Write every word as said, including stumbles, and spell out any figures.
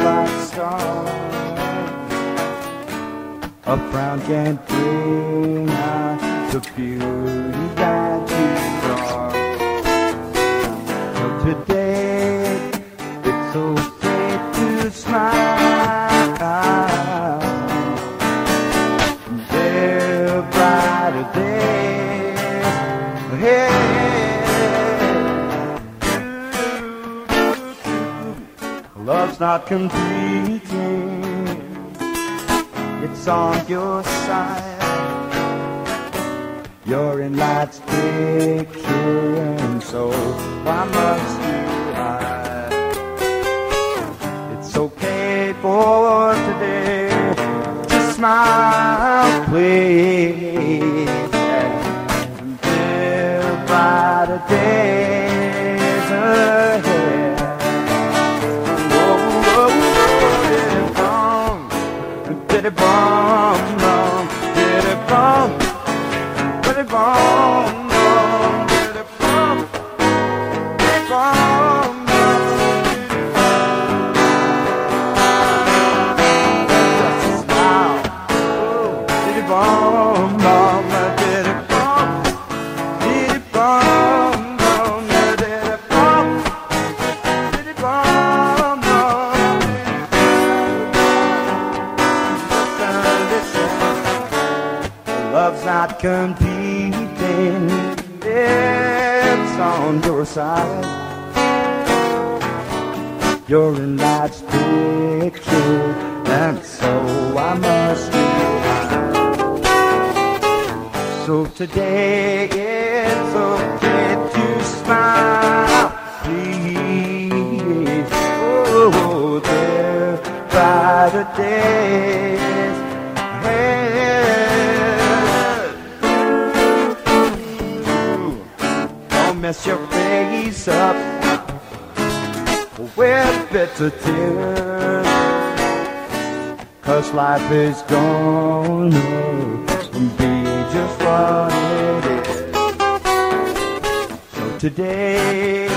bright star. A frown can't bring out the beauty that you brought. So today, it's okay to smile. There are brighter days ahead. Love's not competing, it's on your side. You're in life's picture, and so why must you hide? It's okay for today to smile, please, and there are brighter days ahead. Whoa, whoa, whoa, did it wrong, did it wrong, wrong, did it wrong. Did it wrong, wrong, did it wrong, did it wrong, wrong, just a smile. Oh, did it wrong, wrong, did it wrong, did it wrong, wrong, did it wrong, did it wrong, wrong, love's not competing, it's on your side. You're in life's picture, and so I must be high. So today it's okay to smile, please. Oh, there are brighter days ahead. Don't mess your face up with bitter tears, 'cause life is gonna be just what it is. So today